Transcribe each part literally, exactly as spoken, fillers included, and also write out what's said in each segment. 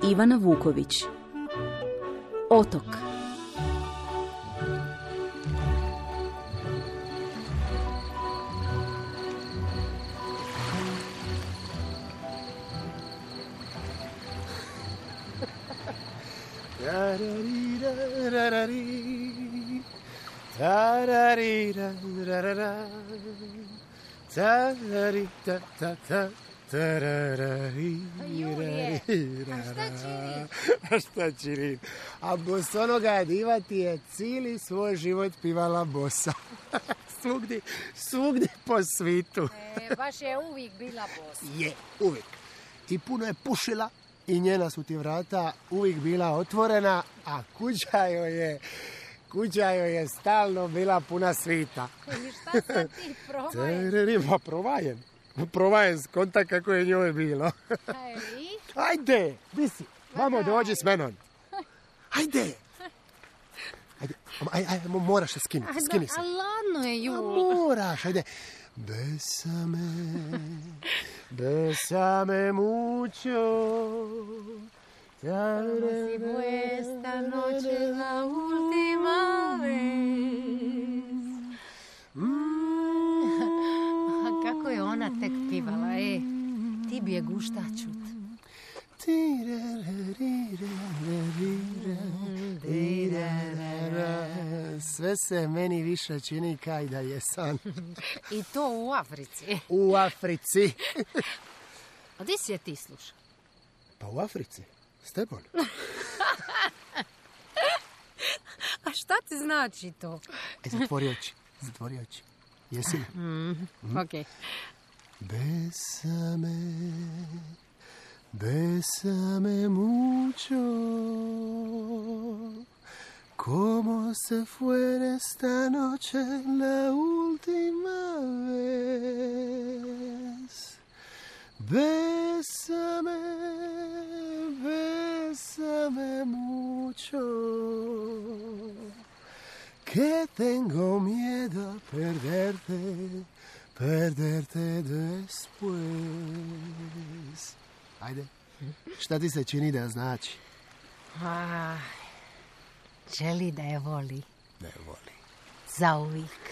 Ivana Vuković. Otok. Julije, a šta čini? A šta čini? A bosonoga je diva ti je cijeli svoj život pivala bosa. Svugdje, svugdje po svitu. E, baš je uvijek bila bosa. Je, uvijek. I puno je pušila i njena su ti vrata uvijek bila otvorena, a kuća joj je, kuća joj je stalno bila puna svita. I šta sad ti probaješ? Pa provajem. Provajem skonta kako je njoj bilo. Ajde, Ajde, di si? Vamo, dođi s menom. Ajde. Ajde, aj, aj, moraš se skinuti, skini se. a ladno je, A Jul. moraš, ajde. Bésame, bésame mucho. Si fue esta noche la última vez. A kako je ona tek pivala, e? Ti bi je gušta čut. Sve se meni više čini kaj da je san. I to u Africi. U Africi. A di si je ti sluša? Pa u Africi, s tebom. A šta ti znači to? E, zatvori oči, zatvori oči. Jesi li? Mm, ok. Bésame, bésame mucho, como se fue esta noche la última vez. Bésame, bésame mucho, que tengo miedo a perderte. Perderte después. Ajde, šta ti se čini da znači? A, želi da je voli. Da je voli. Zauvijek.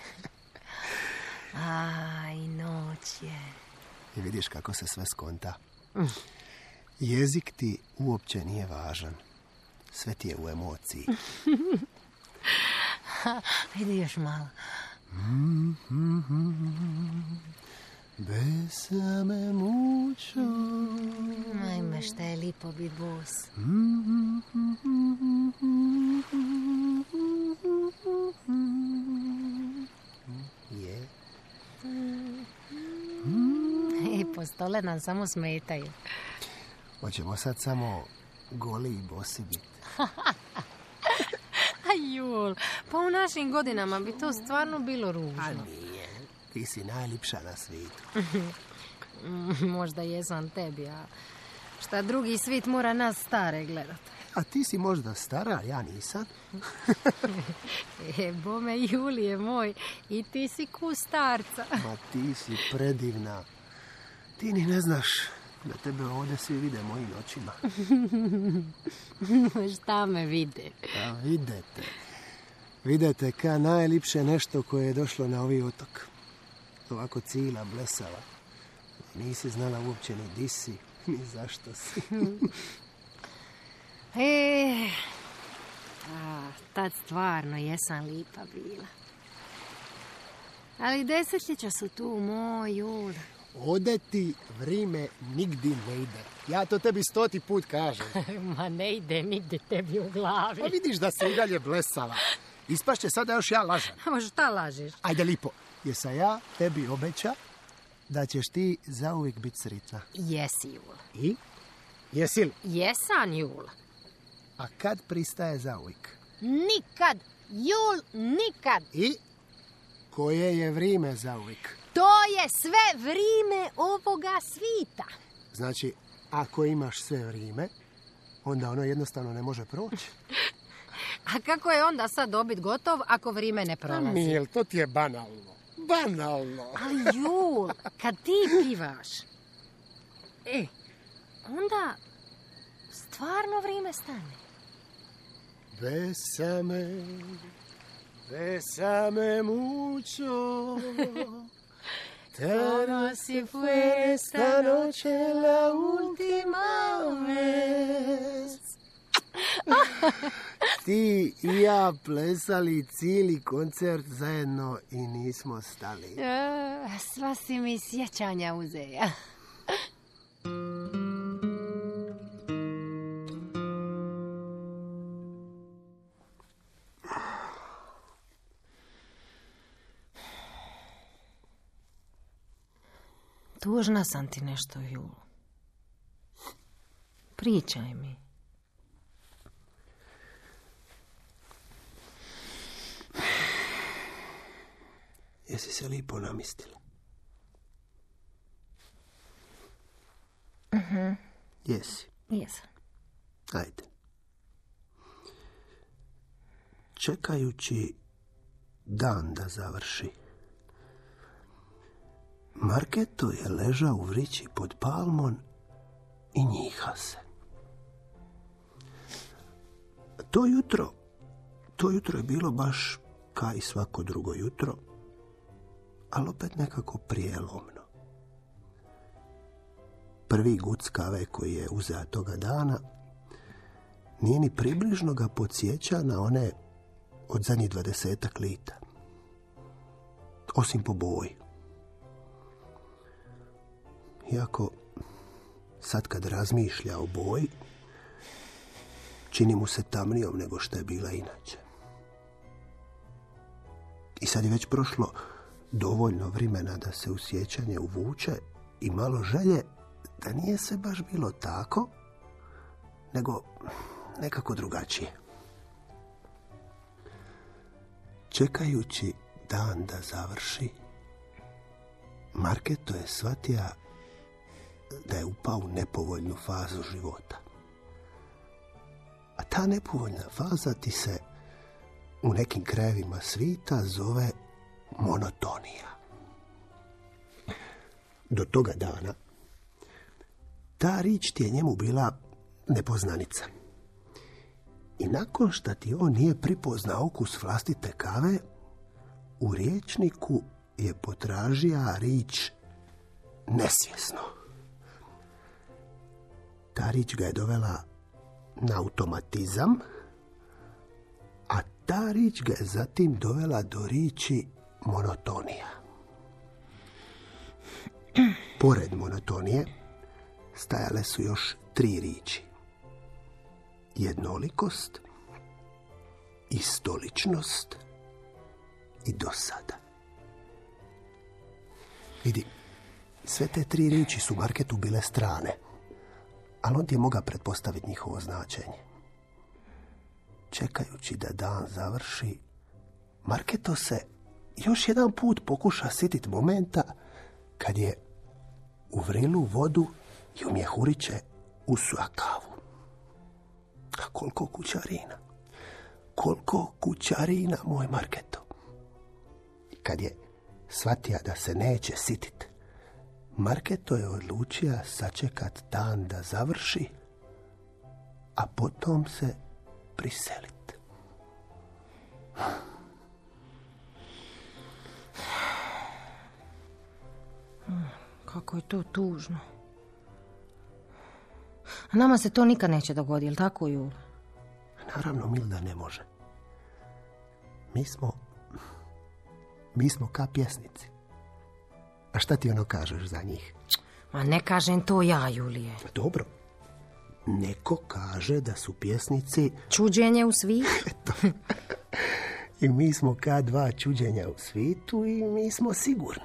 Aj, noć je. I vidiš kako se sve skonta. Jezik ti uopće nije važan. Sve ti je u emociji. Ajde još malo. Bésame mucho. Ajme, šta je lipo bit bos. Je. I postole nam samo smetaju. Hoćemo sad samo goli i bosi biti. A Jul, pa u našim godinama bi to stvarno bilo ružno. A nije. Ti si najljepša na svijetu. Možda jesam tebi, a šta drugi svit mora nas stare gledat. A ti si možda stara, a ja nisam. E, bome, Julije moj, i ti si ku starca. Ma ti si predivna. Ti ni ne znaš da tebe ovdje svi vide mojim očima. Šta me vide? A videte. Videte ka najljepše nešto koje je došlo na ovaj otok. Ovako cila, blesava. Nisi znala uopće ni di si, ni zašto si. E, a, tad stvarno jesam lipa bila. Ali desetljeća su tu, moj Jul. Ode ti vrime nigdi ne ide. Ja to tebi stoti put kažem. Ma ne ide nigdje tebi u glavi. Pa vidiš da se i dalje blesava. Ispašće sada još ja lažem. Ma šta lažeš? Ajde lipo, jesam ja tebi obeća da ćeš ti zauvijek biti sretna. Jesi, Jul. I? Jesi li? Jesam, Jul. A kad pristaje zauvijek? Nikad, Jul, nikad. I? Koje je vrime zauvijek? To je sve vrime ovoga svita. Znači, ako imaš sve vrime, onda ono jednostavno ne može proći. A kako je onda sad dobit gotov ako vrime ne prolazi? Amil, to ti je banalno. Banalno. Ali Jul, kad ti pivaš, e, onda stvarno vrijeme stane. Bésame, bésame mucho. Como si fuera esta noche la última vez. Ti i ja plesali cijeli koncert zajedno i nismo stali. A, sva si mi sjećanja uzeja. Tužna sam ti nešto, Julo. Pričaj mi. Jesi se lipo namistila? Mhm. Jesi. Jesam. Ajde. Čekajući dan da završi, Marketo je ležao u vrići pod palmom i njiha se. To jutro, to jutro je bilo baš kao i svako drugo jutro, ali opet nekako prijelomno. Prvi guc kave koji je uzeo toga dana nije ni približno ga podsjeća na one od zadnjih dvadesetak lita. Osim po boji. Iako sad kad razmišlja o boji, čini mu se tamnijom nego što je bila inače. I sad je već prošlo dovoljno vremena da se u sjećanje uvuče i malo želje da nije sve baš bilo tako, nego nekako drugačije. Čekajući dan da završi, Marketo je shvatio da je upao u nepovoljnu fazu života. A ta nepovoljna faza ti se u nekim krajevima svita zove monotonija. Do toga dana ta riječ ti je njemu bila nepoznanica. I nakon što ti on nije pripoznao okus vlastite kave, u riječniku je potražija riječ nesvjesno. Ta riječ ga je dovela na automatizam, a ta riječ ga je zatim dovela do riječi monotonija. Pored monotonije stajale su još tri riječi. Jednolikost, istoličnost i dosada. Vidi, sve te tri riječi su Marketu bile strane, ali on ti je mogao pretpostaviti njihovo značenje. Čekajući da dan završi, Marketo se još jedan put pokuša sjetiti momenta kad je u vrilu vodu i u mjehuriće usuo kavu. A koliko kućarina, koliko kućarina, moj Marketo. I kad je shvatio da se neće sitit, Marketo je odlučio sačekat dan da završi, a potom se priselit. Kako je to tužno. A nama se to nikad neće dogoditi, jel tako, Jul? Naravno, Milda, ne može. Mi smo... Mi smo ka pjesnici. A šta ti ono kažeš za njih? Ma ne kažem to ja, Julije. Dobro. Neko kaže da su pjesnici... Čuđenje u svijetu. Eto. I mi smo ka dva čuđenja u svijetu i mi smo sigurni.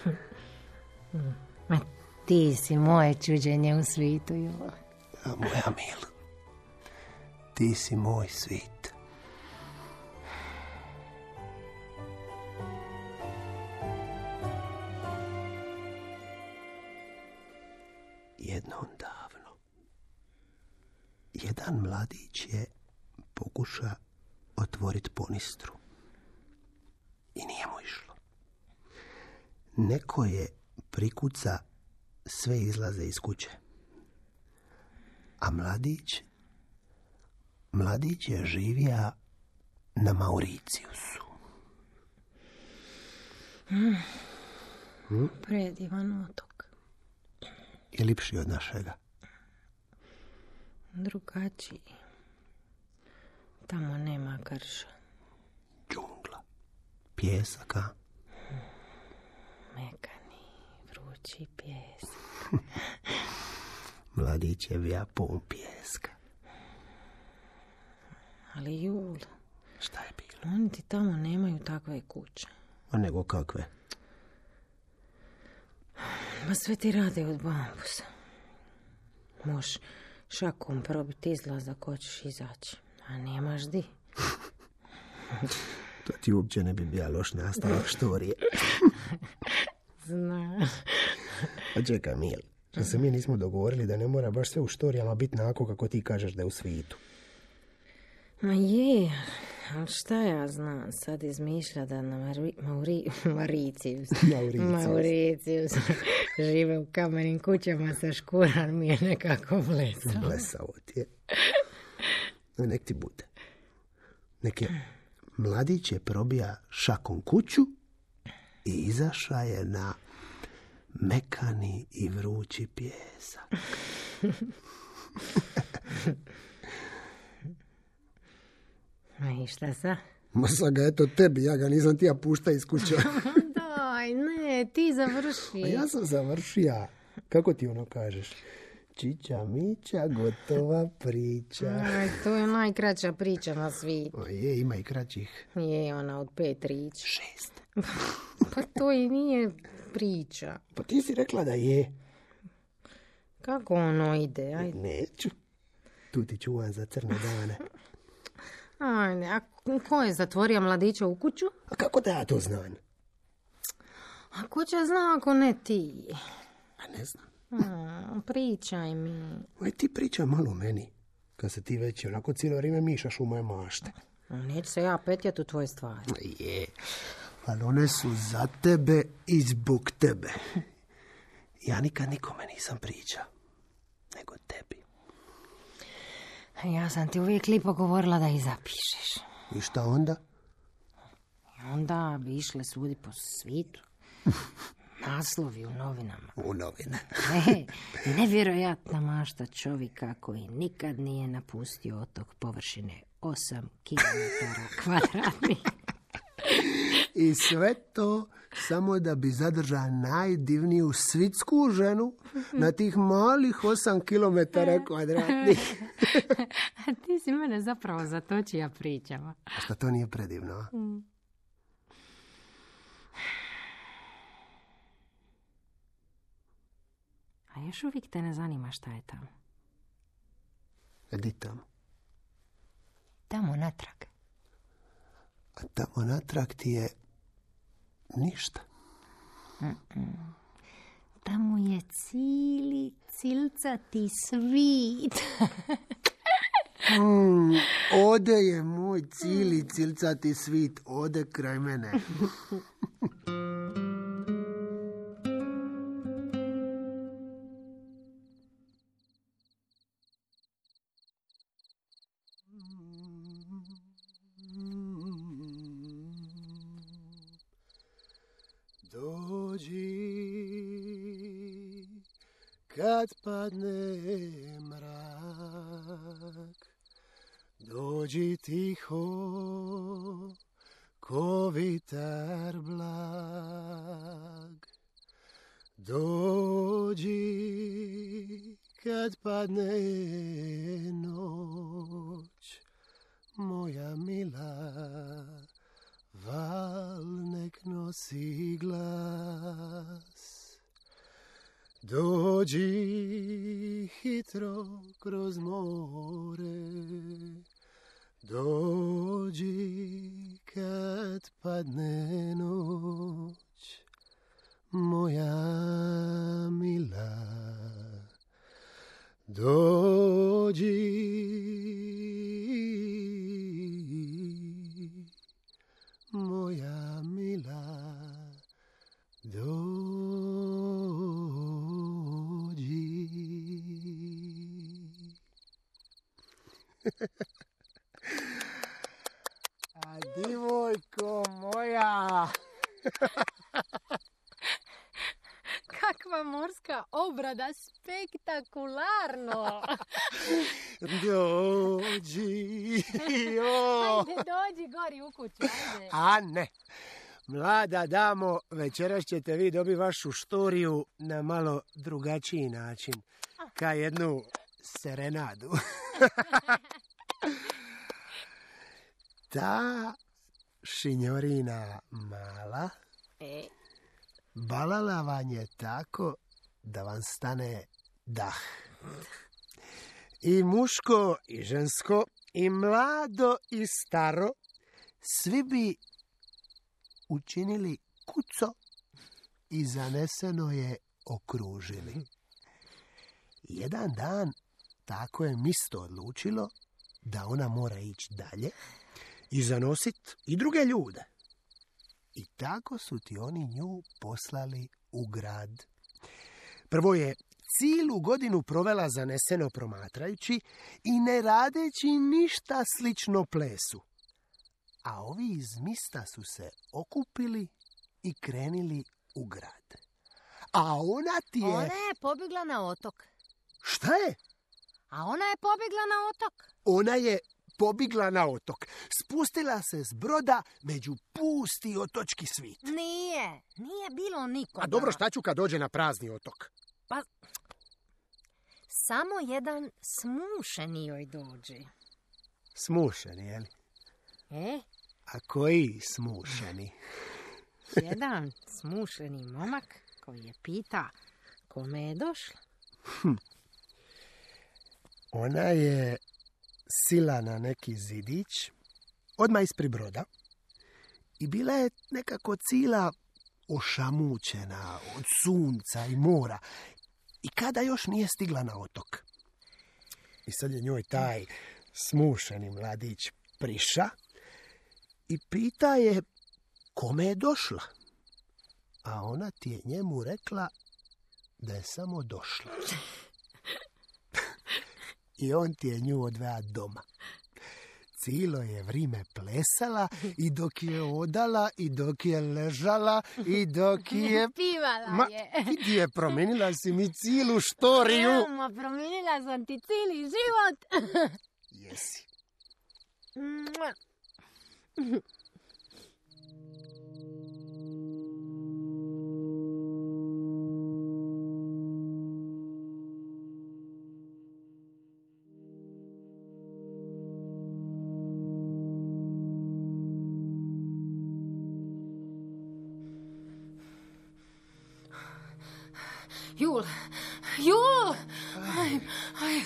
Ma ti si moje čuđenje u svijetu, Jul. A moja Mil, ti si moj svit. Jednom davno, jedan mladić je pokuša otvoriti ponistru. I nije mu išlo. Neko je prikuca sve izlaze iz kuće. A mladić Mladić je živija na Mauricijusu. Mm. Hmm? Predivan otok. Je lipši od našega? Drugačiji. Tamo nema krša. Džungla. Pjesak, a? Mekani, vrući pjesak. Mladićevija pun pjeska. Ali Jul, šta je bilo? Oni ti tamo nemaju takve kuće. A nego kakve? Ma sve ti rade od bambusa. Moš šakom probiti izlazak, hoćeš izaći. A nemaš di. To ti uopće ne bi bio loš nastavak štorije. Znaš. A čekaj, Mil, što se mi nismo dogovorili da ne mora baš sve u štorijama biti nako kako ti kažeš da je u svijetu. Ma je, ali šta ja znam, sad izmišlja da na Mari, Mauri, Mauricijus, Mauricijus. Mauricijus žive u kamenim kućama sa škuran, mi je nekako blesao. Blesavo ti je. No, nek ti bude. Nek je mladić je probija šakom kuću i izaša je na mekani i vrući pjesak. Ma i šta sa? Ma sad ga eto tebi, ja ga nisam ti ja pušta iz kuća. Daj, ne, ti završi. A ja sam završija. Kako ti ono kažeš? Čiča, mića, gotova priča. Aj, to je najkraća priča na svijetu. O je, ima i kraćih. Je, ona od pet riječi. Šest. Pa to i nije priča. Pa ti si rekla da je. Kako ono ide? Ajde. Neću. Tu ti čuvam za crne dane. Ajde, a ko je zatvorio mladića u kuću? A kako da ja to znam? A ko će zna ako ne ti? A ne znam. Hmm, pričaj mi. Aj ti pričaj malo meni. Kad se ti već onako cijelo vrijeme mišaš u moje mašte. Neću se ja petljati u tvoje stvari. Je, ali one su za tebe i zbog tebe. Ja nikad nikome nisam pričao, nego tebi. Ja sam ti uvijek lipo govorila da ih zapišeš. I šta onda? Onda bi išle svudi po svijetu. Naslovi u novinama. U novine. E, nevjerojatna mašta čovjeka koji nikad nije napustio otok površine osam kilometara kvadratnih. I sve to samo da bi zadržao najdivniju svitsku ženu na tih malih osam kilometara kvadratnih. A ti si mene zapravo zatočija pričama. A šta to nije predivno? A? Mm. A još uvijek te ne zanima šta je tamo. Di tamo? Tamo natrag. A tamo natrag ti je ništa. Mm-mm. Tamo je cili, cilcati svit. mm, ode je moj cili cilcati svit. Ode kraj mene. Dođi kad padne mrak, dođi tiho ko vitar blag. Dođi kad padne noć, moja mila, val nek nosi glas. Dođi hitro kroz more, dođi kad padne noć, moja mila. Dođi, moja mila, dođi. Majko moja! Kakva morska obrada, spektakularno! Dođi! Jo. Ajde, dođi gori u kuću, ajde. A ne, mlada damo, večeras ćete vi dobiti vašu štoriju na malo drugačiji način. Ka jednu serenadu. Ta šinjorina mala E, balala vam je tako da vam stane dah. I muško i žensko, i mlado i staro, svi bi učinili kuco i zaneseno je okružili. Jedan dan tako je misto odlučilo da ona mora ići dalje i zanosit i druge ljude. I tako su ti oni nju poslali u grad. Prvo je cijelu godinu provela zaneseno promatrajući i ne radeći ništa slično plesu. A ovi iz mista su se okupili i krenili u grad. A ona ti je... ona je pobjegla na otok. Šta je? A ona je pobjegla na otok. Ona je pobjegla na otok. Spustila se s broda među pusti otočki svit. Nije, nije bilo nikoga. A dobro, šta ću kad dođe na prazni otok? Pa, samo jedan smušeni joj dođe. Smušeni, jel? E, A koji smušeni? jedan smušeni momak koji je pita kome je došla. Hm. Ona je sila na neki zidić, odmah ispred broda, i bila je nekako cila ošamućena od sunca i mora. I kada još nije stigla na otok. I sad je njoj taj smušeni mladić priša i pita je kome je došla. A ona ti je njemu rekla da je samo došla. I on ti je nju odveo doma. Cijelo je vrime plesala i dok je odala i dok je ležala i dok je... Pivala Ma, je. vidi je, promijenila si mi cijelu štoriju. Ma, promijenila sam ti cijeli život. Jesi. Mua. Jul, Jul! Aj, aj.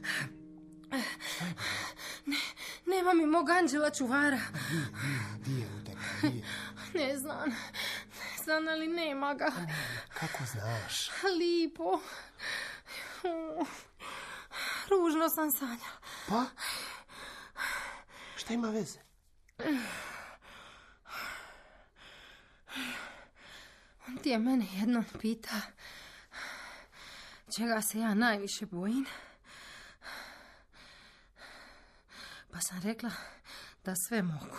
Ne, nema mi mog anđela čuvara. Gdje je u tebe? Gdje? Ne znam, ne znam, ali nema ga. Kako znaš? Lipo. Ružno sam sanjala. Pa? Šta ima veze? On ti je mene jednom pita čega se ja najviše bojim. Pa sam rekla da sve mogu.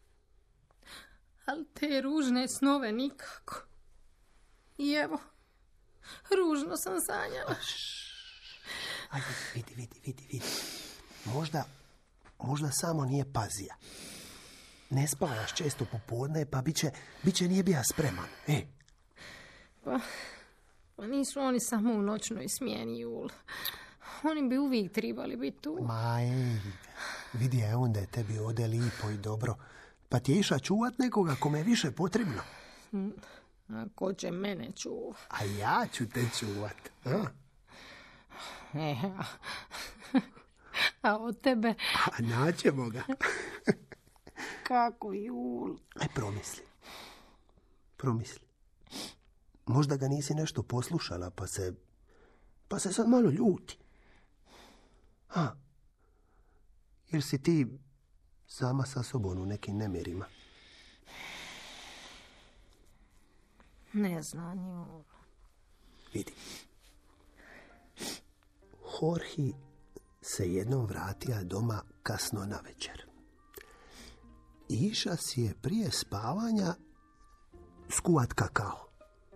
Ali te ružne snove nikako. I evo, ružno sam sanjala. Ajde, vidi, vidi, vidi, vidi. Možda, možda samo nije pazija. Ne spavaš često popodne, pa bit će, bit će nije bija spreman. E, Pa, pa nisu oni samo u noćnoj smjeni, Jul. Oni bi uvijek trebali biti tu. ma ej, vidi je onda je tebi ode lipo i dobro. Pa ti je iša čuvat nekoga kome je više potrebno. A ko će mene čuva? A ja ću te čuvat. A, E, a, a od tebe a naćemo ga. kako, Jul? Aj, promisli. Promisli. Možda ga nisi nešto poslušala, pa se... Pa se sad malo ljuti. A? Jer si ti sama sa sobom u nekim nemirima. Ne znam, Jul. Vidi. Jorge se jednom vratija doma kasno na večer. Iša si je prije spavanja skuvat kakao.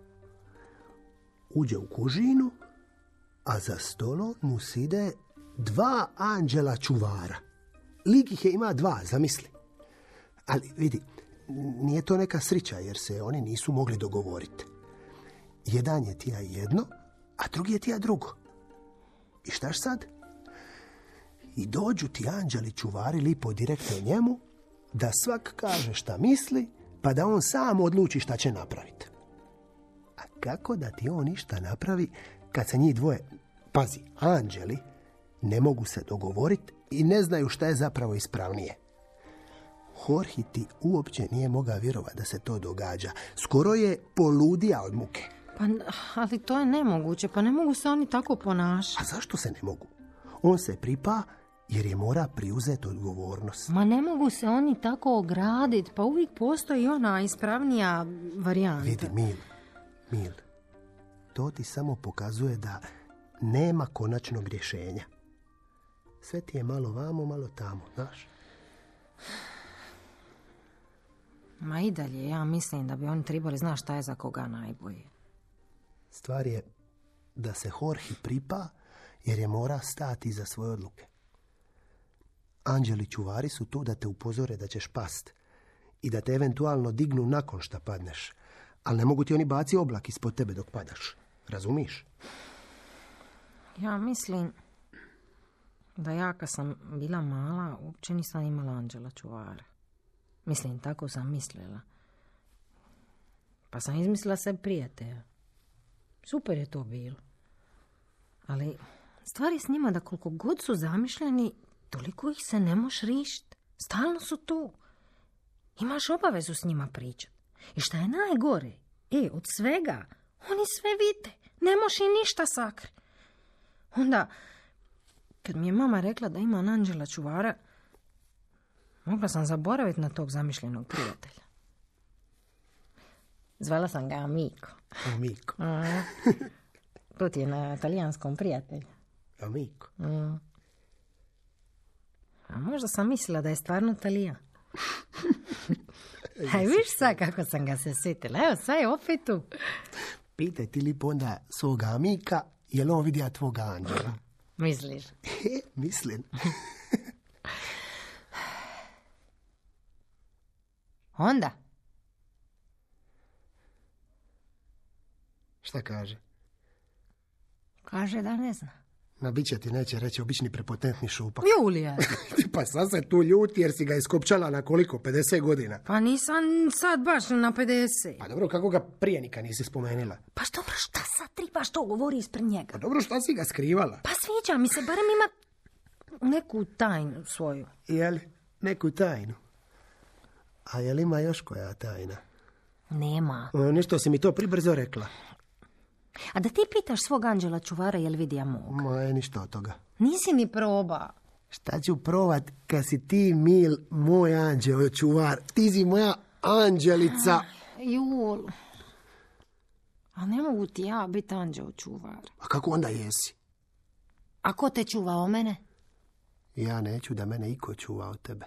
Uđe u kužinu, a za stolom mu side dva anđela čuvara. Lik ih je ima dva, zamisli. Ali vidi, nije to neka srića jer se oni nisu mogli dogovoriti. Jedan je tija jedno, a drugi je tija drugo. I štaš sad? I dođu ti anđeli čuvari lipo direktno njemu, da svak kaže šta misli, pa da on sam odluči šta će napraviti. A kako da ti on ništa napravi kad se njih dvoje, pazi, anđeli, ne mogu se dogovoriti i ne znaju šta je zapravo ispravnije? Jorge ti uopće nije mogao vjerovati da se to događa. Skoro je poludija od muke. Pa, ali to je nemoguće, pa ne mogu se oni tako ponašati. A zašto se ne mogu? On se pripa jer je mora priuzeti odgovornost. Ma ne mogu se oni tako ograditi, pa uvijek postoji ona ispravnija varijanta. Vidi, Mil, Mil, to ti samo pokazuje da nema konačnog rješenja. Sve ti je malo vamo, malo tamo, znaš? Ma i dalje, ja mislim da bi oni trebali znati šta je za koga najbolje. Stvar je da se Jorge pripa jer je mora stati iza svoje odluke. Anđeli čuvari su tu da te upozore da ćeš past i da te eventualno dignu nakon šta padneš, ali ne mogu ti oni baci oblak ispod tebe dok padaš. Razumiš? Ja mislim da ja kad sam bila mala uopće nisam imala anđela čuvara. Mislim, tako sam mislila. Pa sam izmislila se prijatelja. Super je to bilo. Ali stvar je s njima da koliko god su zamišljeni, toliko ih se ne moš rišiti. Stalno su tu. Imaš obavezu s njima pričati. I šta je najgore, e, od svega, oni sve vide. Ne moš i ništa sakri. Onda, kad mi je mama rekla da ima anđela čuvara, mogla sam zaboraviti na tog zamišljenog prijatelja. Zvala sam ga Amico. Amico. Mm. To ti je na talijanskom prijatelju. Amico. Mm. A možda sam mislila da je stvarno Talijan. Aj, viš sad kako sam ga se sjetila. Evo, sad je opet tu. Pitaj ti lipo onda svoga Amika, je li on vidio tvoga anđela? Misliš? E, mislim. Onda? Šta kaže? Kaže da ne zna. Na biće ti neće reći obični prepotentni šupak. Julija. Pa sad se tu ljuti jer si ga iskopčala na koliko? pedeset godina? Pa nisam sad baš na pedeset. Pa dobro, kako ga prije nikad nisi spomenila? Pa dobro, šta sad tribaš to govori ispred njega? Pa dobro, šta si ga skrivala? Pa sviđa mi se, barem ima neku tajnu svoju. Jel, neku tajnu? A jel ima još koja tajna? Nema. O, ništo si mi to pribrzo rekla. A da ti pitaš svog anđela čuvara jel vidija mog? Moje, ništa od toga. Nisi ni proba. Šta ću provat kad si ti, Mil, moj anđeo čuvar? Ti si moja anđelica. Jul. A ne mogu ti ja biti anđeo čuvar. A kako onda jesi? A ko te čuva o mene? Ja neću da mene iko čuva od tebe.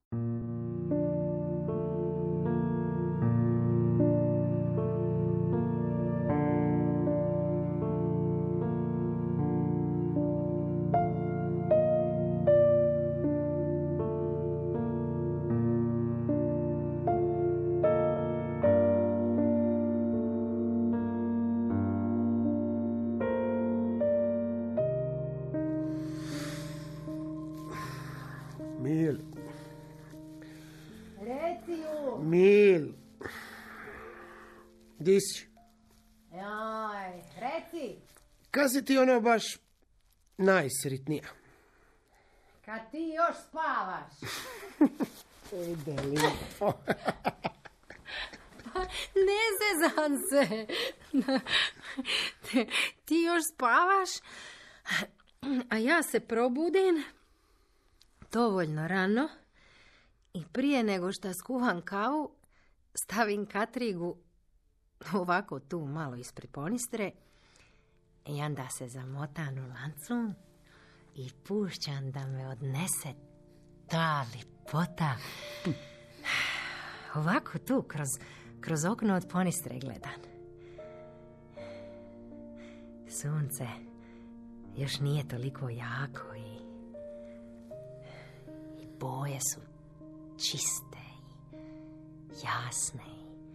Mil. Reci ju. Mil. Di si? Joj, reci. Kad si ti ono baš najsretnija? Kad ti još spavaš. Ide lijepo. Ne zezam se. Ti još spavaš, a ja se probudim dovoljno rano i prije nego što skuvam kavu, stavim katrigu ovako tu malo ispred ponistre i onda se zamotam u lancu i pušćam da me odnese ta lipota ovako tu, kroz, kroz okno od ponistre gledan. Sunce još nije toliko jako i, i boje su čiste i jasne.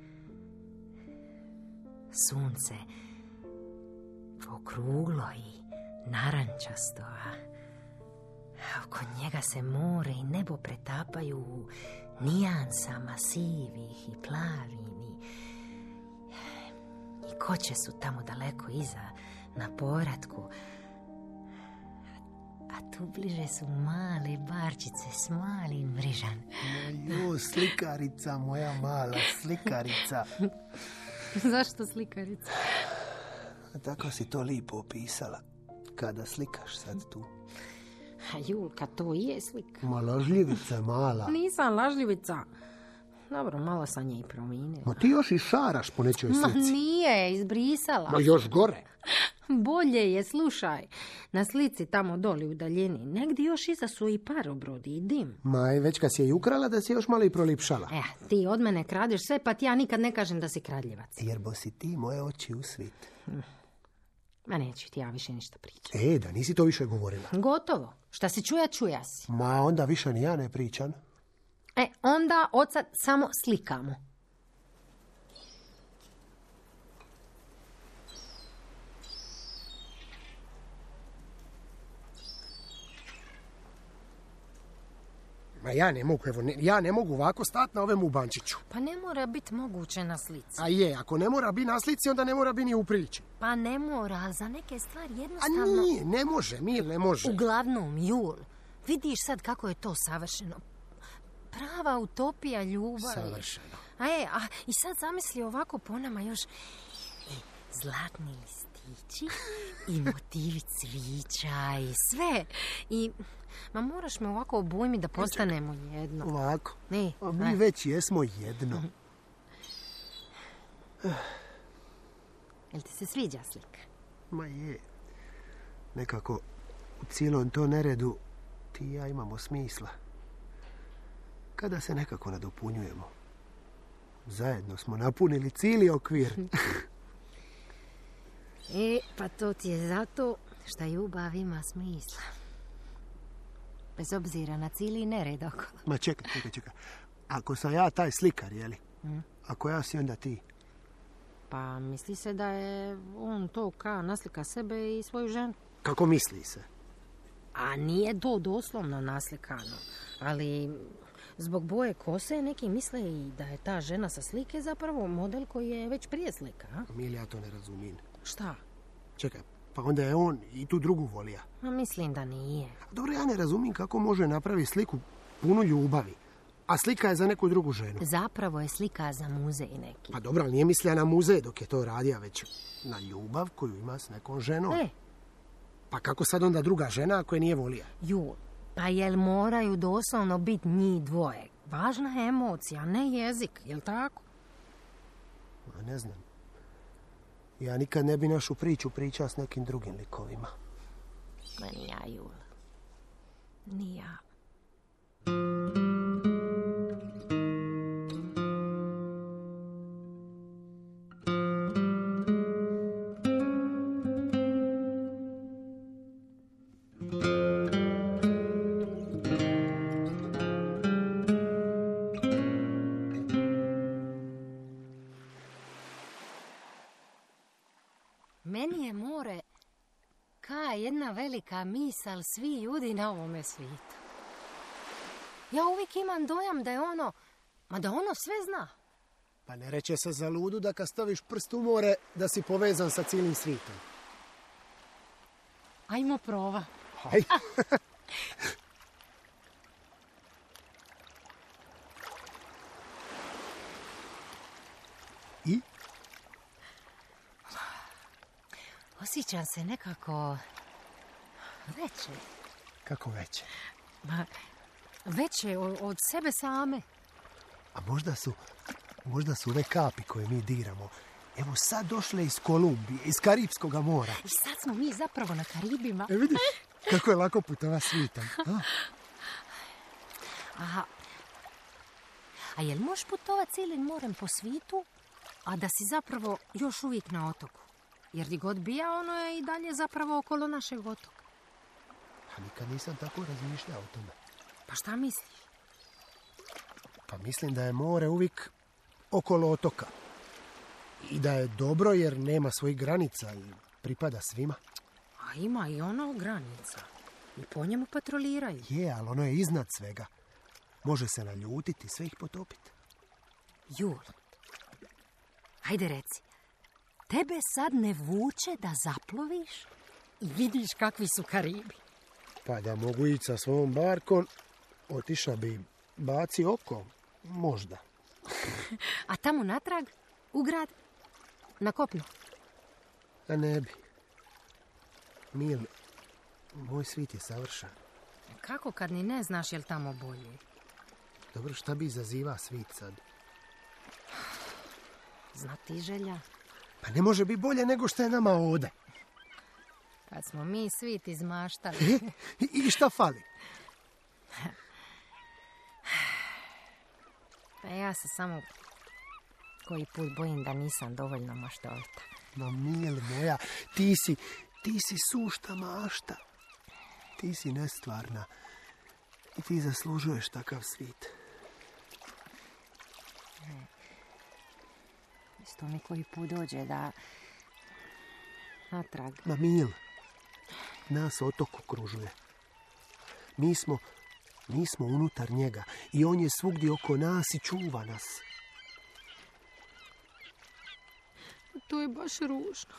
Sunce okruglo i narančasto, a oko njega se more i nebo pretapaju u nijansama sivih i plavini. I koće su tamo daleko iza, na povratku. A tu bliže su male barčice s malim mrižan. Jo, slikarica, moja mala slikarica. Zašto slikarica? Tako si to lipo opisala. Kada slikaš sad tu. A Julka, to i je slika. Ma lažljivica mala. Nisam lažljivica. Dobro, malo sam je i promijenila. Ma ti još i šaraš po nečoj slici. Ma nije, izbrisala. Ma još gore. Bolje je, slušaj. Na slici tamo doli u daljini. Negdje još iza su i parobrodi i dim. Ma i već kad si je ukrala da si još malo i prolipšala. E, ti od mene kradeš sve, pa ti ja nikad ne kažem da si kradljivac. Jer bo si ti moje oči usvit. Hm. Ma neću ti ja više ništa pričati. E, da nisi to više govorila. Gotovo. Šta se čuja, čuja si. Ma onda više ni ja ne pričam. E, onda od sad samo slikamo. Ma ja ne mogu, evo, ne, ja ne mogu ovako stati na ovemu bančiću. Pa ne mora biti moguće na slici. A je, ako ne mora biti na slici, onda ne mora biti ni u priči. Pa ne mora, za neke stvari jednostavno... A nije, ne može, mi ne može. Uglavnom, Jul, vidiš sad kako je to savršeno. Prava utopija ljubavi. Savršeno. A je, a i sad zamisli ovako po nama još i zlatni listići i motivi cvića i sve. I... Ma moraš me ovako obujmi da postanemo jedno. Ovako. Ne, A mi aj. već jesmo jedno. Jel ti se sviđa slika? Ma je. Nekako u cijelom to neredu ti i ja imamo smisla. Kada se nekako nadopunjujemo. Zajedno smo napunili cijeli okvir. E, pa to ti je zato što ljubav ima smisla. Bez obzira na cijeli nered okolo. Ma čekaj, čekaj, čekaj. Ako sam ja taj slikar, jeli? Mm. Ako ja si onda ti. Pa misli se da je on to kao naslika sebe i svoju ženu. Kako misli se? A nije to doslovno naslikano. Ali zbog boje kose neki misle i da je ta žena sa slike zapravo model koji je već prije slika. A? Mili, ja to ne razumijem. Šta? Čekaj, pa onda je on i tu drugu volija. Ma mislim da nije. Dobro, ja ne razumijem kako može napraviti sliku punu ljubavi. A slika je za neku drugu ženu. Zapravo je slika za muzej neki. Pa dobro, ali nije mislila na muzej dok je to radija, već na ljubav koju ima s nekom ženom. E, Pa kako sad onda druga žena ako je nije volija? Jul, pa jel moraju doslovno biti njih dvoje? Važna je emocija, ne jezik, jel tako? Ma ne znam. Ja nikad ne bi našu priču pričao s nekim drugim likovima. Ma ni ja, Jul. Ni ja. Meni je more ka jedna velika misal svi ljudi na ovome svijetu. Ja uvijek imam dojam da je ono, ma da ono sve zna. Pa ne reče se za ludu da kad staviš prst u more da si povezan sa cijelim svijetom. Ajmo prova. Aj. I? Osjećam se nekako veće. Kako veće? Ma, veće od, od sebe same. A možda su, možda su ove kapi koje mi diramo, evo sad došle iz Kolumbije, iz Karibskog mora. I sad smo mi zapravo na Karibima. E vidiš, kako je lako putova svijetom. A? A, A jel možeš putovat cijelim morem po svitu, a da si zapravo još uvijek na otoku? Jer di god bija, ono je i dalje zapravo okolo našeg otoka. A nikad nisam tako razmišljao o tome. Pa šta misliš? Pa mislim da je more uvijek okolo otoka. I da je dobro jer nema svojih granica i pripada svima. A ima i ono granica. I po njemu patroliraju. Je, ali ono je iznad svega. Može se naljutiti, sve ih potopiti. Jul, hajde reci, tebe sad ne vuče da zaploviš i vidiš kakvi su Karibi? Pa da mogu ići sa svom barkom, otiša bi baci oko, možda. A tamo natrag, u grad, na kopnu? A ne bi. Mil, moj svit je savršen. Kako kad ni ne znaš jel tamo bolje? Dobro, šta bi izaziva svit sad? Znati želja. Pa ne može biti bolje nego što je nama ovde. Kad smo mi svit izmaštali. E, I šta fali? Pa ja se samo koji put bojim da nisam dovoljno maštovita. No, Mil moja, ti si, ti si sušta mašta. Ti si nestvarna. I ti zaslužuješ takav svit. Isto mi koji put dođe da natrag. Ma Mil, nas otok okružuje. Mi smo, mi smo unutar njega i on je svugdje oko nas i čuva nas. To je baš ružno.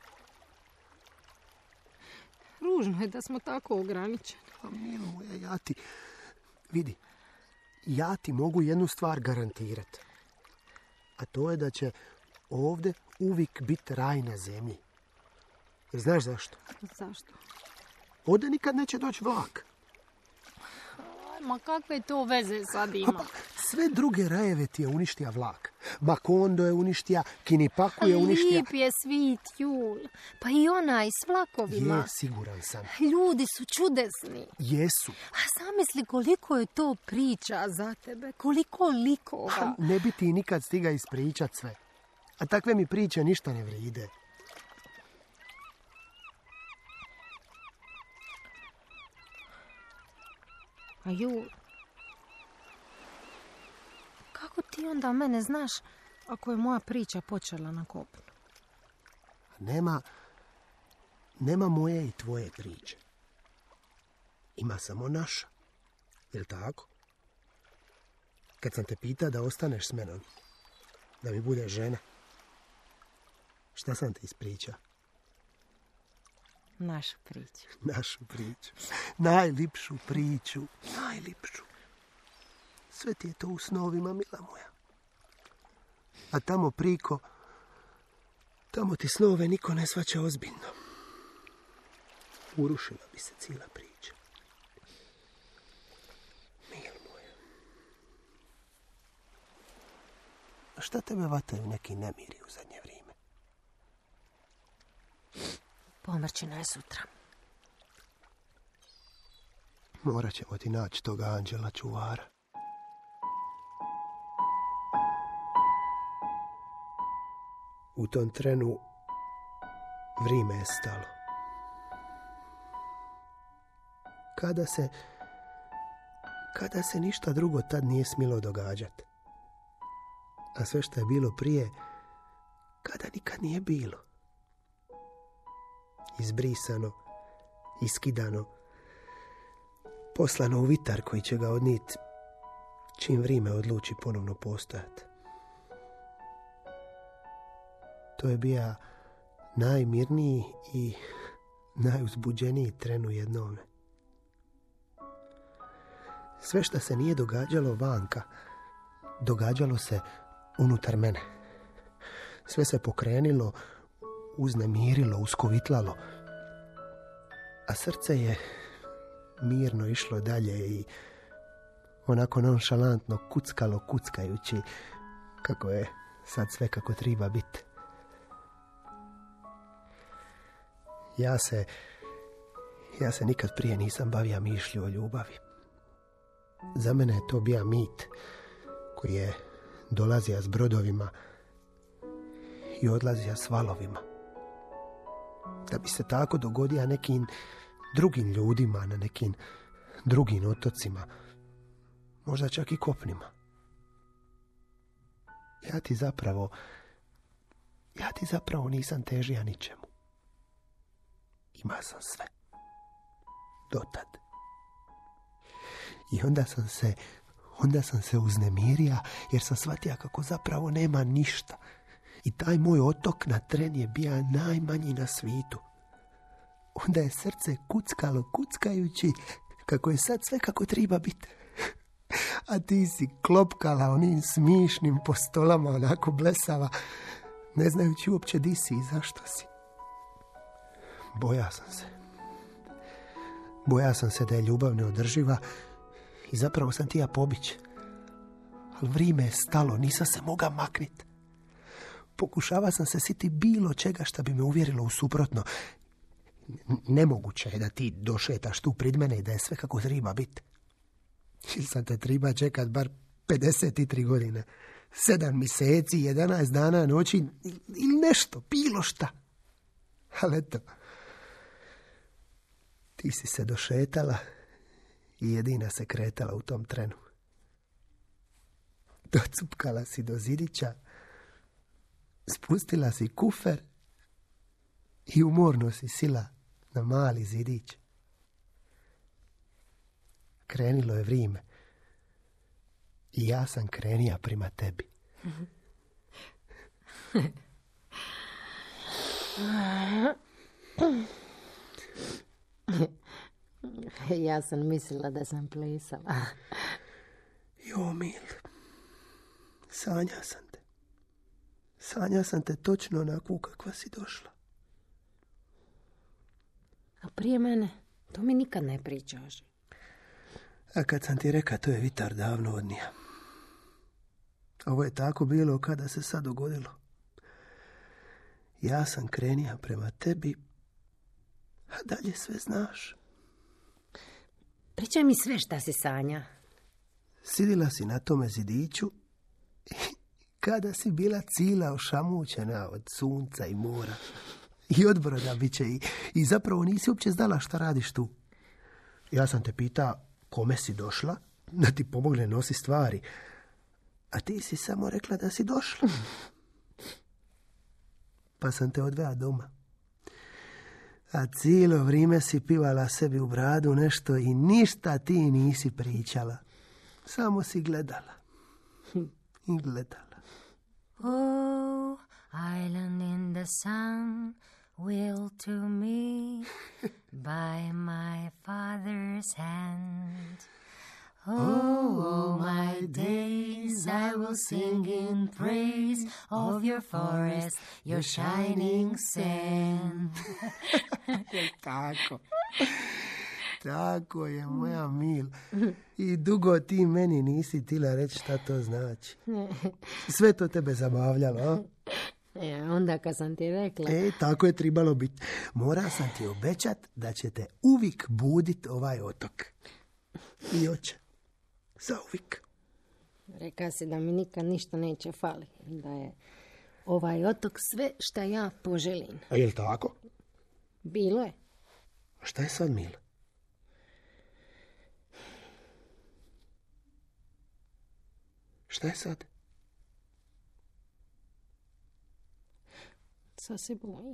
Ružno je da smo tako ograničeni. Pa Milo moja, ja ti... Vidi, ja ti mogu jednu stvar garantirati. A to je da će ovdje uvijek biti raj na zemlji. Jer znaš zašto? Zašto? Ovdje nikad neće doći vlak. Ma kakve to veze sad ima? Pa, sve druge rajeve ti je uništija vlak. Makondo je uništija, Kinipaku je uništija. Lijep je svit, Jul. Pa i onaj s vlakovima. Je, siguran sam. Ljudi su čudesni. Jesu. A zamisli koliko je to priča za tebe. Koliko likova. A ne bi ti nikad stiga ispričat sve. A takve mi priče ništa ne vride. A Jul, kako ti onda mene znaš ako je moja priča počela na kopnu? Nema, nema moje i tvoje priče. Ima samo naša. Jel' tako? Kad sam te pitao da ostaneš s menom, da mi budeš žena, šta sam ti ispričao? Našu priču. Našu priču. Najlipšu priču. Najlipšu. Sve ti je to u snovima, mila moja. A tamo priko, tamo ti snove niko ne shvaća ozbiljno. Urušila bi se cijela priča. Mil moja. A šta tebe vataju neki nemiri u zadnje vrijeme? Pomrčina je sutra. Morat ćemo ti naći toga anđela čuvara. U tom trenu vrijeme je stalo. Kada se, kada se ništa drugo tad nije smilo događati. A sve što je bilo prije, kada nikad nije bilo. Izbrisano, iskidano, poslano u vitar koji će ga odnijeti čim vrijeme odluči ponovno postojati. To je bio najmirniji i najuzbuđeniji tren u jednome. Sve što se nije događalo vanka, događalo se unutar mene. Sve se pokrenilo, uznemirilo, uskovitlalo. A srce je mirno išlo dalje i onako nonšalantno kuckalo kuckajući kako je sad sve kako treba biti. Ja se, ja se nikad prije nisam bavio mišlju o ljubavi. Za mene je to bio mit koji je dolazio s brodovima i odlazio s valovima. Da bi se tako dogodio nekim drugim ljudima, na nekim drugim otocima, možda čak i kopnima. Ja ti zapravo, ja ti zapravo nisam težija ničemu. Ima sam sve. Dotad. I onda sam se, onda sam se uznemirija jer sam shvatio kako zapravo nema ništa. I taj moj otok na tren je bio najmanji na svitu. Onda je srce kuckalo kuckajući kako je sad sve kako treba biti. A ti si klopkala onim smišnim postolama, onako blesava, ne znajući uopće di si i zašto si. Boja sam se. Boja sam se da je ljubav neodrživa i zapravo sam ti ja pobić. Ali vrijeme je stalo, nisam se moga maknit. Pokušava sam se siti bilo čega što bi me uvjerilo u suprotno. Nemoguće je da ti došetaš tu prid mene i da je sve kako treba biti. Ili sam te treba čekat bar pedeset tri godine. Sedam mjeseci, jedanaest dana noći ili nešto, bilo šta. Ali eto, ti si se došetala i jedina se kretala u tom trenu. Docupkala si do zidića, spustila si kufer i umorno si sila na mali zidić. Krenilo je vrijeme i ja sam krenija prema tebi. Ja sam mislila da sam plesala. Jo, Mil, sanja sam te. Sanja sam te točno onakvu kakva si došla. A prije mene, to mi nikad ne pričaš. A kad sam ti reka, to je vitar davno odnija. Ovo je tako bilo kada se sad dogodilo. Ja sam krenija prema tebi, a dalje sve znaš. Pričaj mi sve šta si sanja. Sidila si na tome zidiću i kada si bila cila ošamućena od sunca i mora i od broda biće i, i zapravo nisi uopće znala šta radiš tu. Ja sam te pitao kome si došla, da ti pomogne nosi stvari, a ti si samo rekla da si došla. Pa sam te odvela doma. A cijelo vrijeme si pivala sebi u bradu nešto i ništa ti nisi pričala. Samo si gledala. I gledala. Oh, island in the sun, will to me by my father's hand. Oh, my days I will sing in praise of your forest, your shining sand. Tako. Tako je, moja Mil. I dugo ti meni nisi tila reći šta to znači. Sve to tebe zabavljalo, a? E, onda kad sam ti rekla... E, tako je trebalo biti. Mora sam ti obećat da će te uvijek budit ovaj otok. I oće. Zauvijek. Reka si da mi nikad ništa neće fali. Da je ovaj otok sve šta ja poželim. A je li tako? Bilo je. A šta je sad, Mil? Šta je sad? Sad se bojim.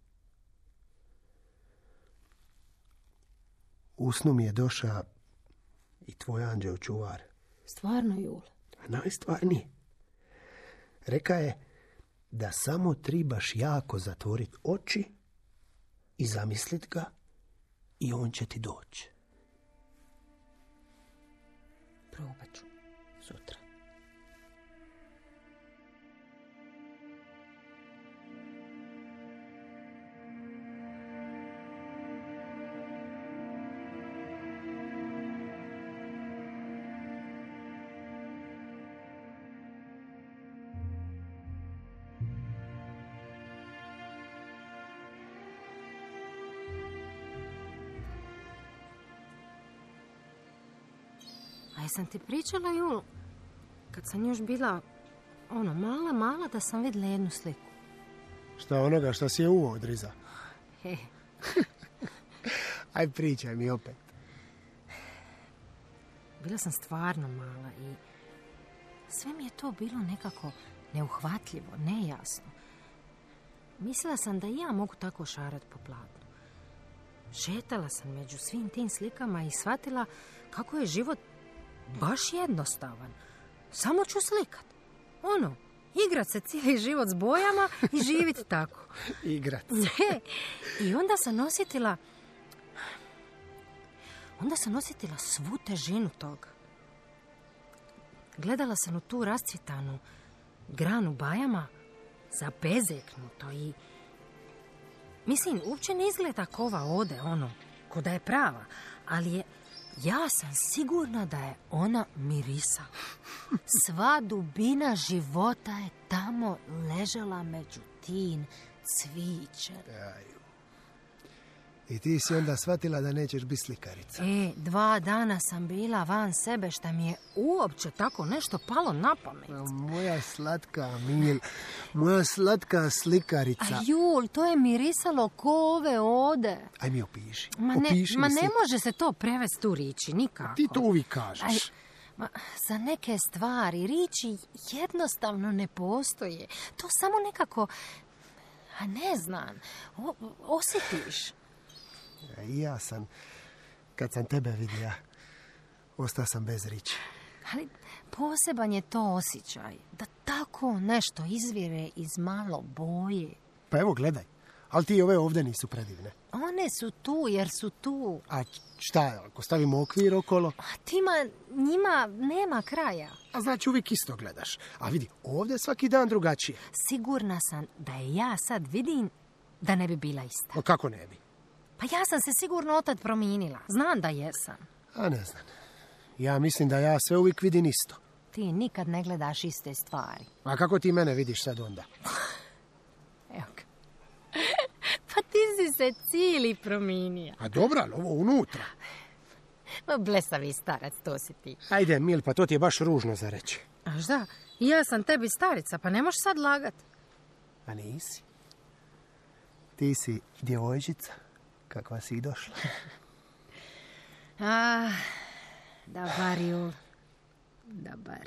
U snu mi je došao i tvoj anđeo čuvar. Stvarno, Jul? A najstvarnije. Reka je da samo tribaš jako zatvorit oči i zamislit ga i on će ti doći. Probat ću sutra. A jesam ti pričala, Jul, kad sam još bila, ono, mala, mala, da sam vidjela jednu sliku. Šta onoga što si je uvo odriza? He. Aj, pričaj mi opet. Bila sam stvarno mala i sve mi je to bilo nekako neuhvatljivo, nejasno. Mislila sam da i ja mogu tako šarat po platnu. Šetala sam među svim tim slikama i shvatila kako je život baš jednostavan. Samo ću slikat. Ono, igrat se cijeli život s bojama i živit tako. Igrat. Ne. I onda sam osjetila... Onda sam osjetila svu težinu toga. Gledala sam u tu rascvjetanu granu bajama zabezeknuto i... Mislim, uopće ne izgleda ko ova ode, ono, ko da je prava, ali je... Ja sam sigurna da je ona mirisa. Sva dubina života je tamo ležela među tim cvićem. I ti si onda shvatila da nećeš biti slikarica. E, dva dana sam bila van sebe, šta mi je uopće tako nešto palo na pamet. Moja slatka Mil, moja slatka slikarica. A Jul, to je mirisalo ko ove ode. Aj mi opiši. Ma ne, opiši ma mi ne sliku. može se to prevesti u riči, nikako. Ti to uvijek kažeš. Aj, ma, za neke stvari riči jednostavno ne postoje. To samo nekako, a ne znam, o, osjetiš. I ja sam, kad sam tebe vidio, ostao sam bez riči. Ali poseban je to osjećaj, da tako nešto izvire iz malo boje. Pa evo, gledaj, ali ti ove ovdje nisu predivne. One su tu jer su tu. A šta, ako stavimo okvir okolo? A tima, njima nema kraja. A znači uvijek isto gledaš. A vidi, ovdje svaki dan drugačije. Sigurna sam da je ja sad vidim da ne bi bila ista. A kako ne bi? Pa ja sam se sigurno otad promijenila. Znam da jesam. A ne znam. Ja mislim da ja sve uvijek vidim isto. Ti nikad ne gledaš iste stvari. A kako ti mene vidiš sad onda? Evo ga. Pa ti si se cijeli promijenio. A dobro, ali ovo unutra. Ma blesavi starac, to si ti. Ajde, Mil, pa to ti je baš ružno za reći. A šta? Ja sam tebi starica, pa ne možeš sad lagat. A nisi. Ti si djevojčica, kakva si i došla. Ah, da bar, Jul. Da bar.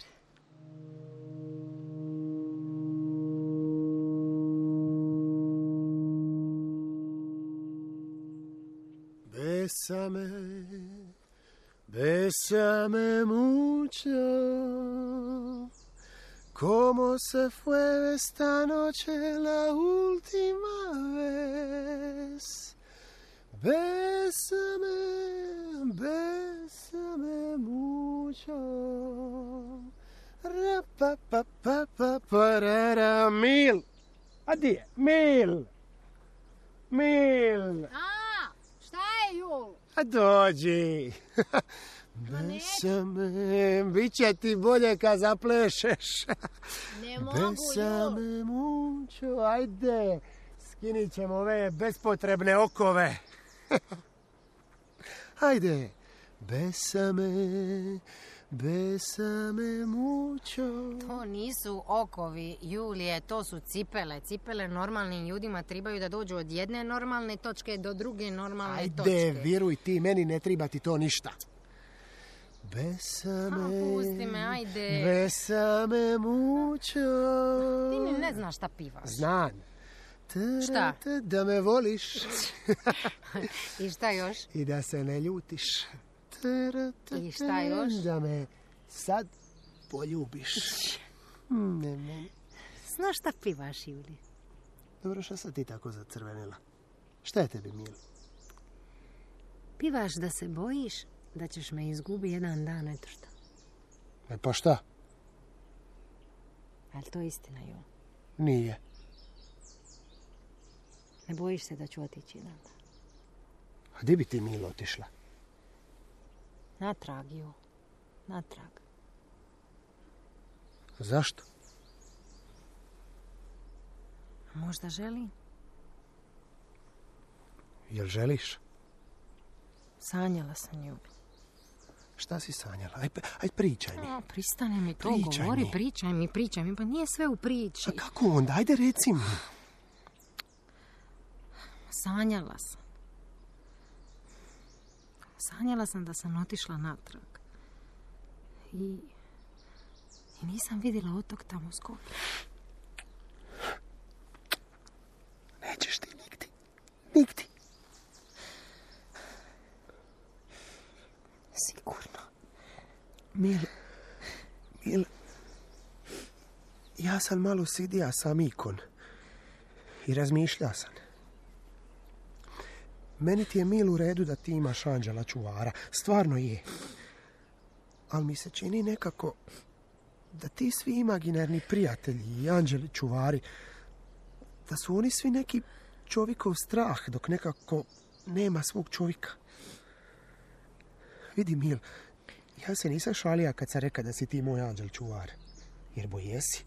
Bésame, bésame mucho, como se fue esta noche la última vez. Bésame, bésame mucho. Ra-pa-pa-pa-pa-pa-ra-ra. Mil! A di je? Mil! Mil! A, šta je, Jul? A dođi. Besame, bit će ti bolje kad zaplešeš. Ne mogu, Besame mucho, ajde. Skinit ćemo ove bespotrebne okove. Ajde. Besame, besame mucho. To nisu okovi, Julije, to su cipele. Cipele normalnim ljudima trebaju da dođu od jedne normalne točke do druge normalne Ajde, točke. Ajde, vjeruj ti, meni ne treba ti to ništa. Besame, A, pusti me, ajde. Besame mucho. Ti ni ne znaš šta pivaš. Znam. Šta? Da me voliš. I šta još? I da se ne ljutiš. I šta još? Da me sad poljubiš. Ne, ne. Znaš šta pivaš, Julije? Dobro, šta sad ti tako zacrvenila? Šta je tebi, Mil? Pivaš da se bojiš da ćeš me izgubi jedan dan, eto šta. E pa šta? Ali to je istina, Jul. Nije. Ne bojiš se da ću otići jedan dan. A gdje bi ti, Mil, otišla? Natrag, Jul. Natrag. Zašto? Možda želim. Jel želiš? Sanjala sam, Jul. Šta si sanjala? Aj, aj pričaj mi. A, pristane mi to, Pričaj govori, mi. pričaj mi, pričaj mi, pa nije sve u priči. A kako onda? Ajde reci mi. Sanjala sam. Sanjala sam da sam otišla natrag. I, i nisam vidjela otok tamo s kopna. Nećeš ti nigdje. Nigdje. Sigurno. Mil, Mil, ja sam malo sidija sa Mikon i razmišlja sam. Meni ti je Mil u redu da ti imaš anđela čuvara, stvarno je. Ali mi se čini nekako da ti svi imaginarni prijatelji i anđeli čuvari, da su oni svi neki čovjekov strah, dok nekako nema svog čovjeka. Vidi, Mil, ja se nisam šalija kad sam rekao da si ti moj anđel čuvar. Jer bo jesi.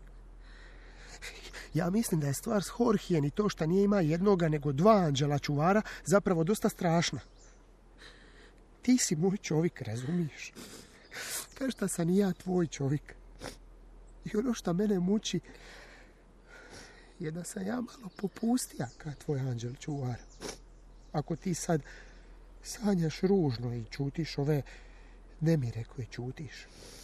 Ja mislim da je stvar s Horhijem i to što nije ima jednoga nego dva anđela čuvara zapravo dosta strašna. Ti si moj čovjek, razumiješ? Kao što sam i ja tvoj čovjek. I ono što mene muči je da sam ja malo popustija kao tvoj anđel čuvar. Ako ti sad sanjaš ružno i čutiš ove nemire koje čutiš.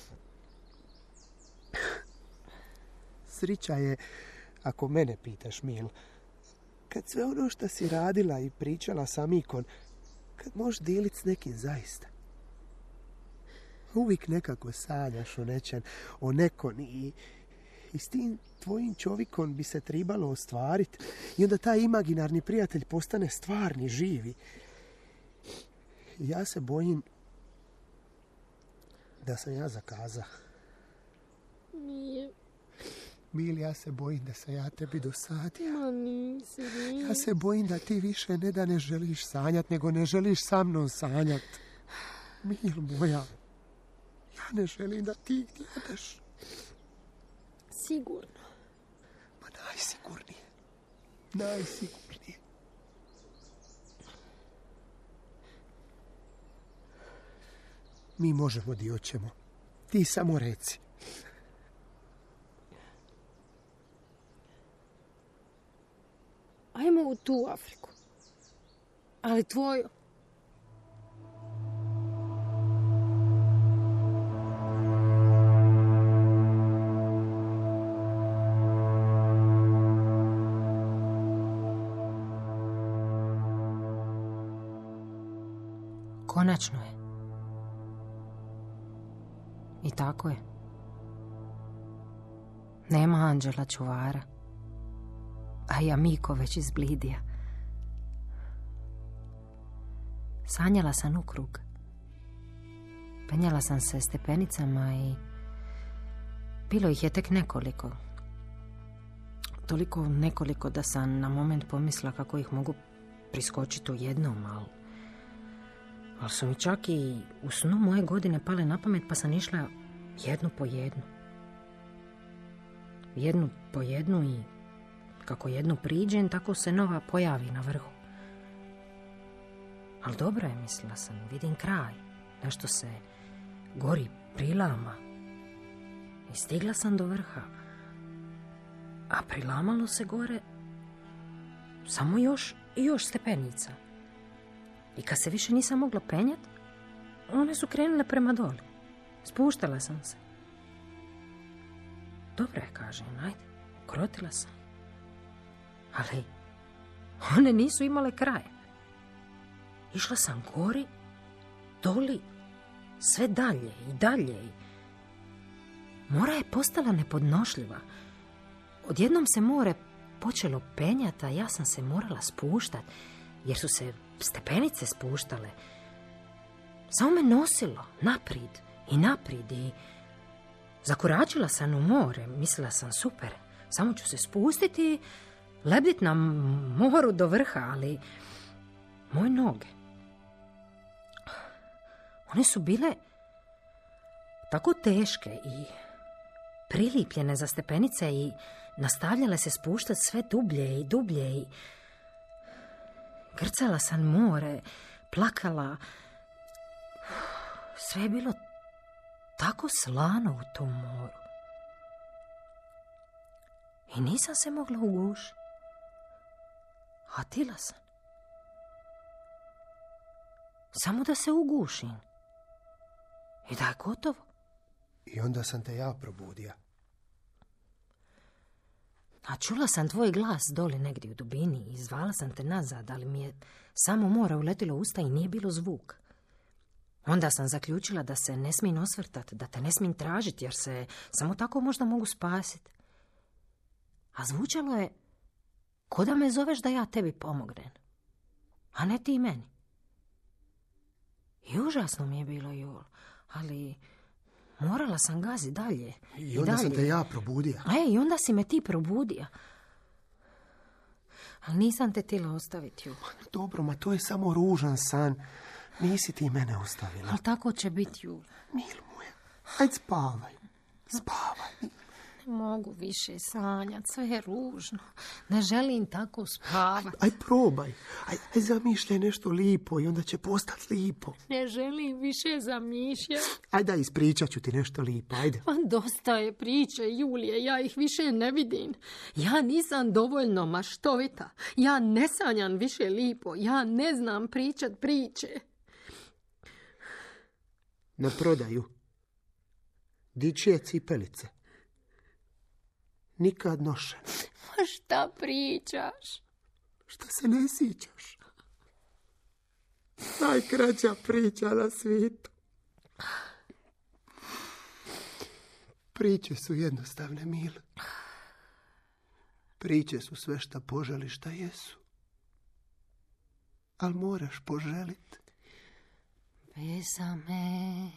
Srića je, ako mene pitaš, Mil, kad sve ono što si radila i pričala sa Mikon, kad možeš dilit s nekim zaista. Uvijek nekako sanjaš o nečem, o nekon i, i s tim tvojim čovjekom bi se tribalo ostvariti i onda taj imaginarni prijatelj postane stvarni, živi. Ja se bojim da sam ja zakaza. Nije. Mil, ja se bojim da sam ja tebi dosadio. Ma nisi, nije. Ja se bojim da ti više ne da ne želiš sanjat, nego ne želiš sa mnom sanjat. Mil moja, ja ne želim da ti gdjetaš. Sigurno. Ma najsigurnije. Najsigurnije. Mi možemo di hoćemo. Ti samo reci. Ajmo u tu Afriku. Ali tvoju. Konačno je. I tako je. Nema anđela čuvara. A ja Miko već izblidija. Sanjala sam ukrug. Penjala sam se stepenicama i bilo ih je tek nekoliko. Toliko nekoliko da sam na moment pomislila kako ih mogu priskočiti u jednom, ali ali su mi čak i u snu moje godine pale na pamet, pa sam išla jednu po jednu. Jednu po jednu i kako jednu priđem, tako se nova pojavi na vrhu. Ali dobro je, mislila sam, vidim kraj. Nešto se gori prilama. I stigla sam do vrha. A prilamalo se gore samo još i još stepenica. I kad se više nisam mogla penjat, one su krenule prema doli. Spuštala sam se. Dobro je, kažem, ajde, ukrotila sam. Ali one nisu imale kraja. Išla sam gori, doli, sve dalje i dalje. Mora je postala nepodnošljiva. Odjednom se more počelo penjati, a ja sam se morala spuštati, jer su se stepenice spuštale. Samo me nosilo naprijed i naprijed i zakoračila sam u more. Mislila sam, super, samo ću se spustiti i lebdit na moru do vrha, ali moje noge, one su bile tako teške i prilipljene za stepenice i nastavljale se spuštati sve dublje i dublje i grcala sam more, plakala. Sve je bilo tako slano u tom moru. I nisam se mogla ugušiti. Hatila sam. Samo da se ugušim. I da je gotovo. I onda sam te ja probudio. A čula sam tvoj glas doli negdje u dubini i zvala sam te nazad, ali mi je samo more uletilo u usta i nije bilo zvuk. Onda sam zaključila da se ne smijem osvrtati, da te ne smijem tražiti, jer se samo tako možda mogu spasiti. A zvučalo je ko da me zoveš da ja tebi pomognem, a ne ti meni. I užasno mi je bilo, Jul, ali morala sam gazi dalje. I onda dalje. sam te ja probudio. E, i onda si me ti probudio. Ali nisam te tila ostaviti, Jul. Dobro, ma to je samo ružan san. Nisi ti mene ostavila. Ali tako će biti, Jul. Mil moja, ajde spavaj. Spavaj. Ne mogu više sanjati, sve je ružno. Ne želim tako spavati. Aj probaj. Aj, aj zamišljaj nešto lipo i onda će postati lipo. Ne želim više zamišljati. Ajde, ispričat ću ti nešto lipo, ajde. Pa dosta je priče, Julije, ja ih više ne vidim. Ja nisam dovoljno maštovita. Ja ne sanjam više lipo. Ja ne znam pričat priče. Na prodaju. Dičije cipelice. Nikad nošene. Pa šta pričaš? Šta se ne sjećaš? Najkraća priča na svijetu. Priče su jednostavne, Mile. Priče su sve šta poželiš šta jesu. Al moraš poželit. Bésame,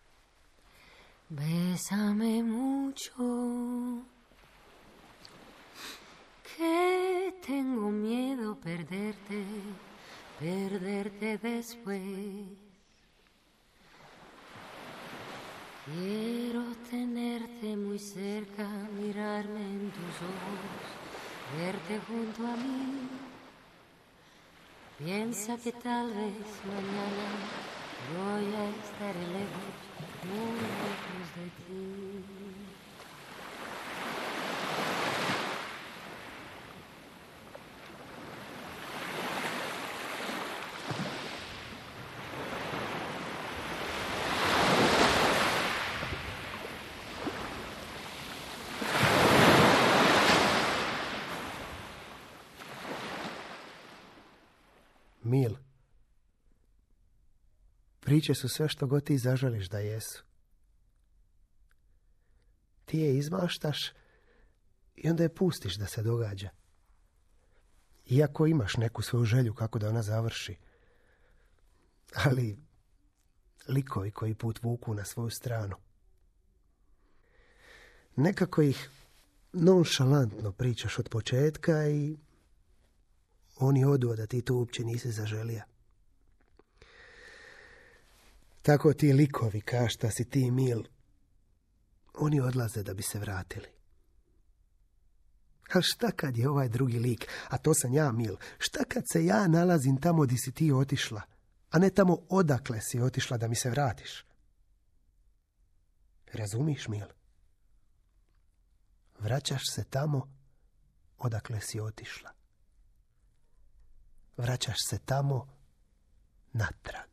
bésame mucho, que tengo miedo perderte, perderte después. Quiero tenerte muy cerca, mirarme en tus ojos, verte junto a mí. Piensa que tal vez mañana voy a estar lejos, muy lejos de ti. Mil, priče su sve što god ti zaželiš da jesu. Ti je izmaštaš i onda je pustiš da se događa. Iako imaš neku svoju želju kako da ona završi. Ali likovi koji put vuku na svoju stranu. Nekako ih nonšalantno pričaš od početka i oni odu da ti to uopće nisi zaželija. Tako ti likovi, ka šta si ti, Mil, oni odlaze da bi se vratili. A šta kad je ovaj drugi lik, a to sam ja, Mil, šta kad se ja nalazim tamo gdje si ti otišla, a ne tamo odakle si otišla da mi se vratiš? Razumiš, Mil? Vraćaš se tamo odakle si otišla. Vraćaš se tamo natrag.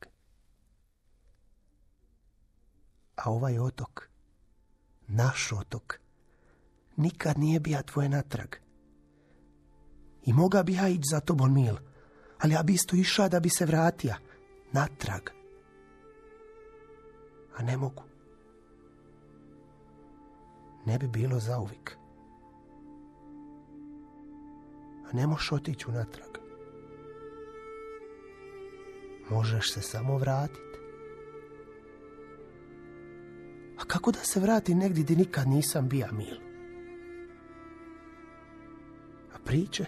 A ovaj otok, naš otok, nikad nije bija tvoje natrag. I moga bi ja ići za tobom, Mil, ali ja bi isto iša da bi se vratija natrag. A ne mogu. Ne bi bilo zauvijek. A ne moš otići unatrag. Možeš se samo vratiti. A kako da se vrati negdje gdje nikad nisam bija, Mil? A priče?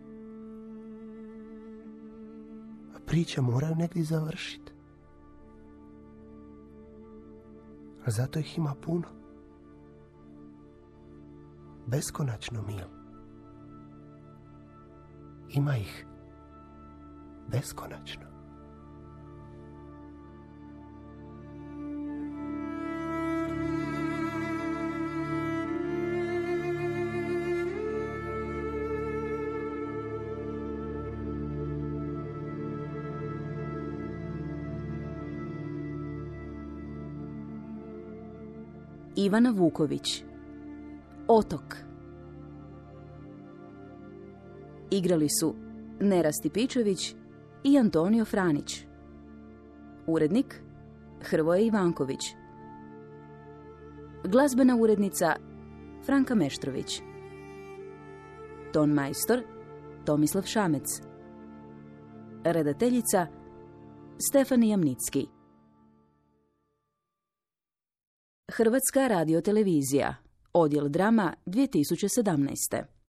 A priče moraju negdje završiti. A zato ih ima puno. Beskonačno, Mil. Ima ih beskonačno. Ivana Vuković. Otok. Igrali su Nera Stipičević i Antonio Franić. Urednik Hrvoje Ivanković. Glazbena urednica Franka Meštrović. Ton majstor Tomislav Šamec. Redateljica Stefan Jamnicki. Hrvatska radiotelevizija, odjel drama dvije tisuće sedamnaeste.